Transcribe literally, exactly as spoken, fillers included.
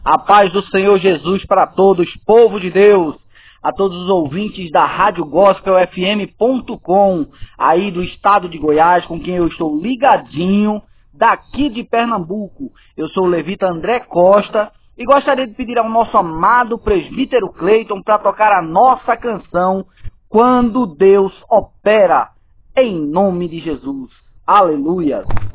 A paz do Senhor Jesus para todos, povo de Deus, a todos os ouvintes da Rádio Gospel F M ponto com, aí do estado de Goiás, com quem eu estou ligadinho, daqui de Pernambuco. Eu sou o levita André Costa e gostaria de pedir ao nosso amado presbítero Cleiton para tocar a nossa canção Quando Deus Opera, em nome de Jesus. Aleluia!